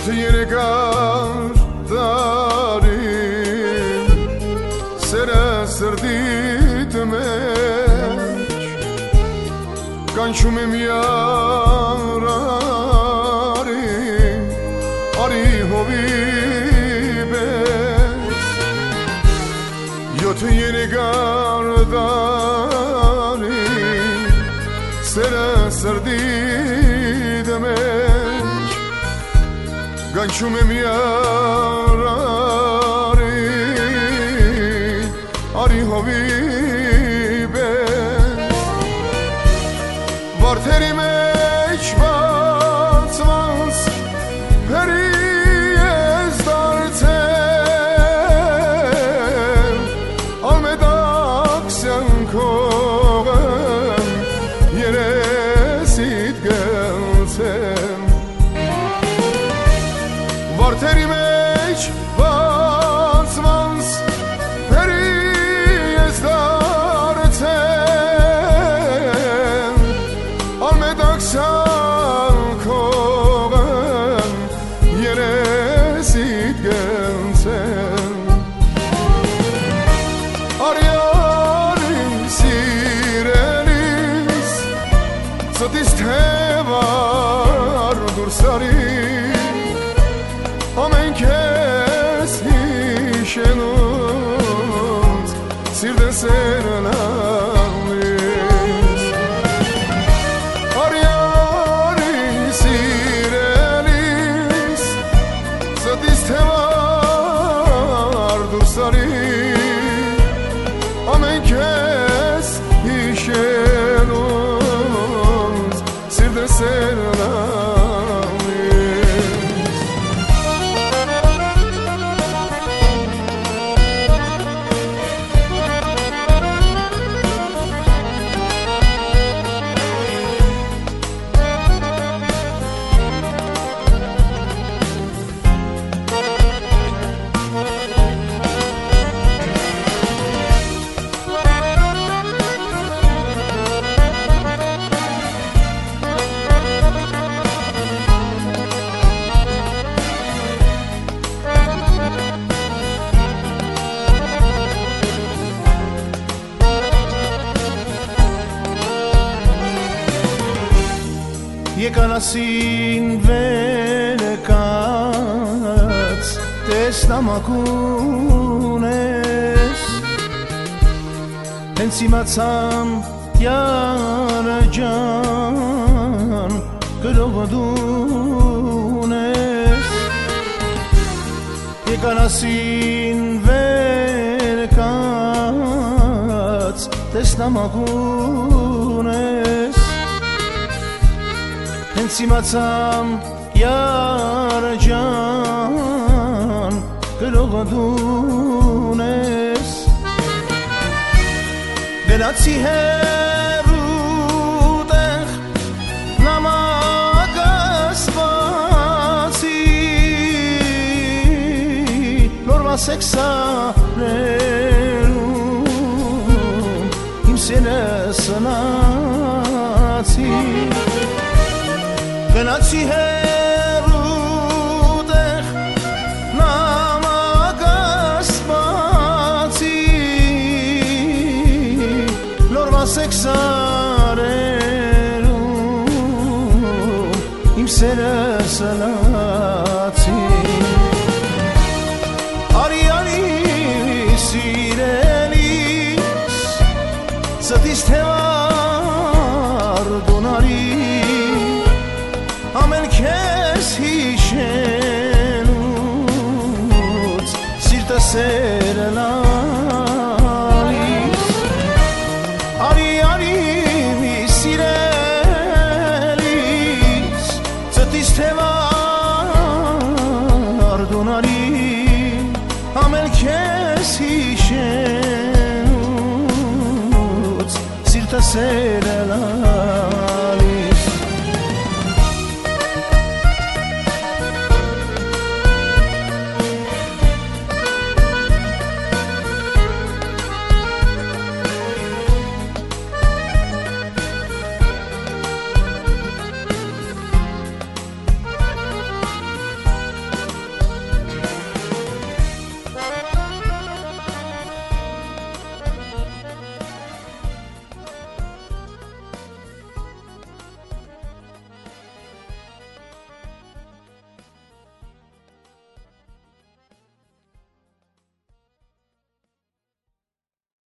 Յոթ երկար տարին սերը սրտիդ մեջ կանչում եմ յարարի արի հովիվ ես Յոթ երկար տարին սերը սրտիդ մեջ կանչում եմ յարարի արի հովիվ ես Վարդերի մեջ բացված հերի ես դարձել Ալմեդակսյան քողն երեսիդ գլցեմ Վարդերի մեջ բացված հերի ես դարձել Ալմեդակսյան քողն երեսիդ գլցեմ Արի սիրելիս ծտիս թևար դուրս արի Ամենք ես հիշենուց սիրտը սերնալիս Արի սիրելիս ծտիս թևար դուրս արի Ամենք ես հիշենուց սիրտը սերնալիս Եկանասին վերկաց տեսնամակուն ես Հենց իմացամ յարը ջան գրողը դուն ես Եկանասին վերկաց տեսնամակուն ես Հենց իմացամ յարը ջան գրողը դուն ես Գնացի հեռու տեղ նամակը սպասի Նորմա սեքսարերում իմ սենը սնացի Գնացի հեռու տեղ նամակը սպասի Նորմա սեքսարերում իմ սերը սնացի Արի սիրելիս ծտիս թևար դունարի Ամեն քեզ հիշենուց սիրտը սերնալիս Արի սիրելիս ծտիս թևար դունարի Ամեն քեզ հիշենուց սիրտը սերնալիս